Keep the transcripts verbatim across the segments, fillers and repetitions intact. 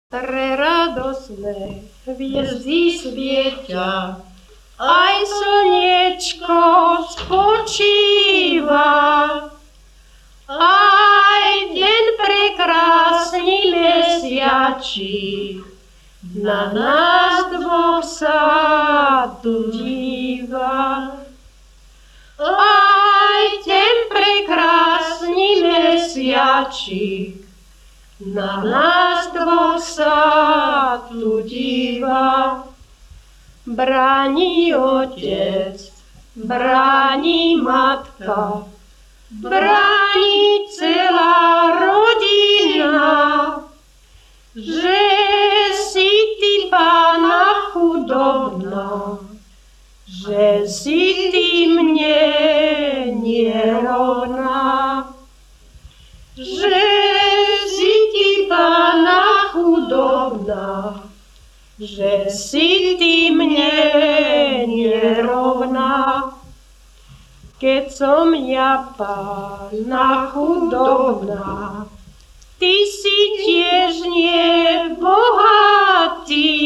Pre radosné hviezdy svietia, aj slniečko spočíva, aj deň prekrásny mesiačí na nás dvoch sa tu díva. Aj deň prekrásny mesiačí na nás dvoch sa tu díva. Bráni otec, bráni matka, bráni celá rodina, že si ty, Pána, chudobná, že si ty mne nerovná, že si ty, Pána, chudobná, že si ty mne nerovná. Keď som ja, Pána, chudobná, ty si tiež nebohatý.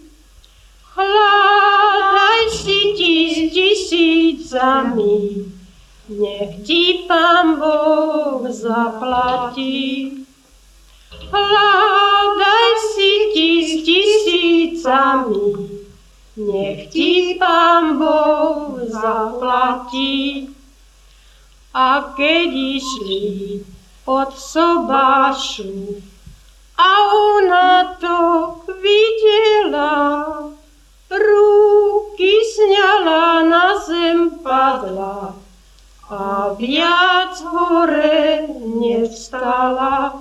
Hľadaj si ti s tisícami, nech ti Pán Boh zaplatí. Hľadaj si ti s tisícami, nech ti Pán Boh zaplatí. A keď išli od sobášu a ona to videla, ruky sňala, na zem padla a viac hore nevstala.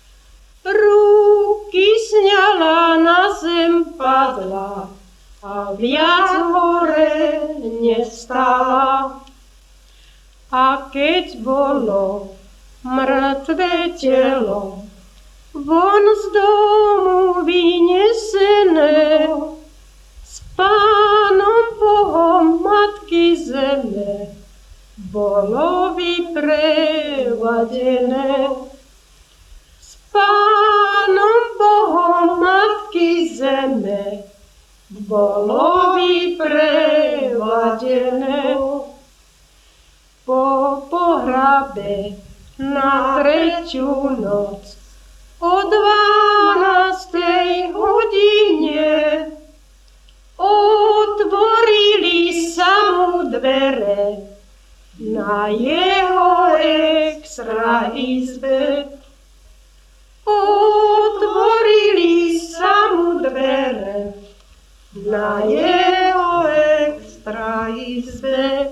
Ruky sňala, na zem padla a viac hore nevstala. A keď bolo mŕtve telo von z domu vynesené, s Pánom Bohom Matky Zeme bolo vyprevadené. S Pánom Bohom Matky Zeme bolo vyprevadené. Po pohrabe na tretiu noc o dvanástej hodine otvorili sa mu dvere na jeho extra izbe. Otvorili sa mu dvere na jeho extra izbe.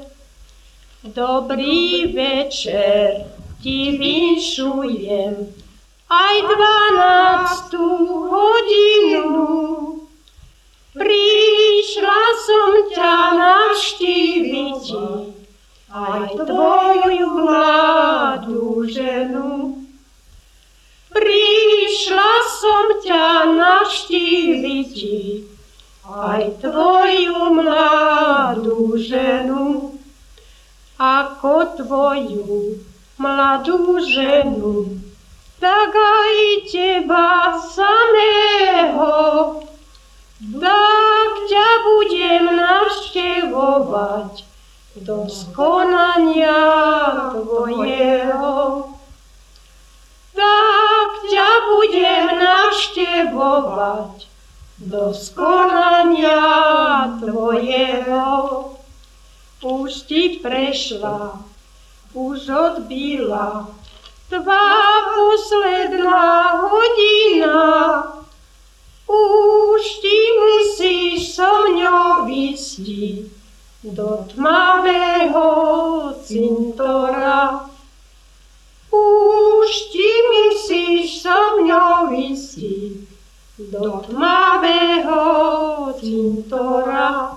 Dobrý večer ti vinšujem, aj dvanástu hodinu. Prišla som ťa navštíviť, aj tvoju mladú ženu. Prišla som ťa navštíviť, aj tvoju mladú ženu. Ako tvoju mladú ženu, tak aj teba samého, tak ťa budem navštevovať do skonania tvojeho. Tak ťa budem navštevovať do skonania tvojeho. Už ti prešla, už odbila tvá posledná hodina. Už ti musíš so mňou ísť do tmavého cintora. Už ti musíš so mňou ísť do tmavého cintora.